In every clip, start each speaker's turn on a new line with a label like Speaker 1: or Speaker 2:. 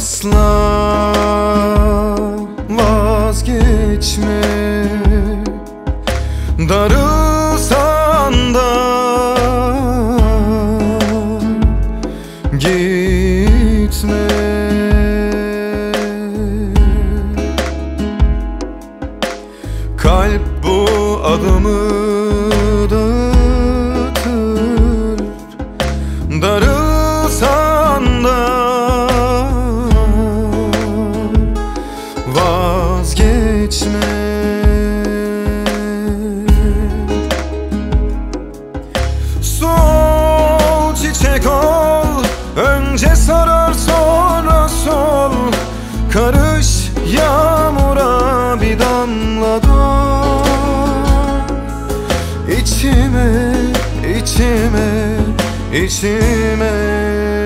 Speaker 1: Asla vazgeçme, darılsan da gitme. Kalp bu adımı dağıtır, darılsan da vazgeçme. Sol çiçek ol, önce sarar sonra sol. Karış yağmura bir damla dur. İçime, içime, içime.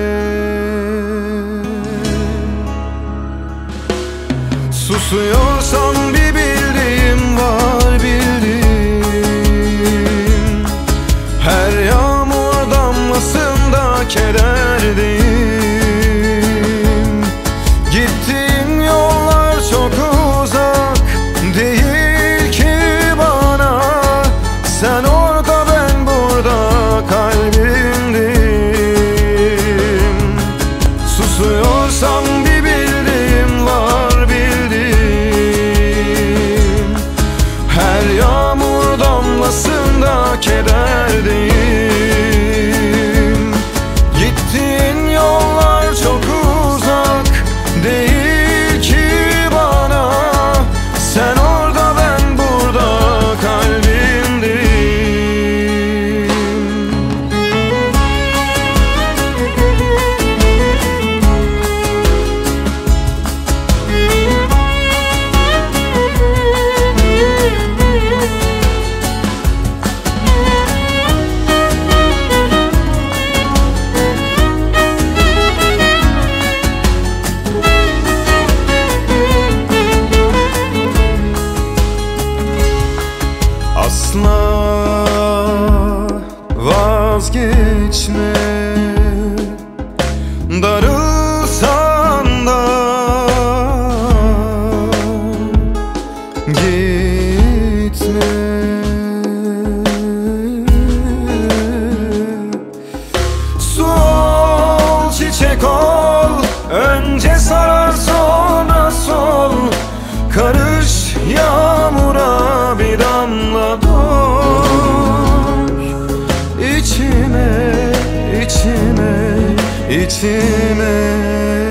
Speaker 1: Susuyorsam bir bildiğim var, bildiğim. Her yağmur damlasında kederdeyim. Gittiğin yollar çok uzak değil ki bana. Sen orada, ben burada, kalbimdeyim. Susuyorsam bir bildiğim var, bildiğim. Her yağmur damlasında kederdeyim. Gittiğin yollar çok uzak değil ki bana. Sen orada, ben burada, kalbimdeyim. Asla vazgeçme, darılsan da gitme. Sol çiçek ol, önce sarar sonra sol. Karış yağmura bir damla dur. İçime, içime, içime.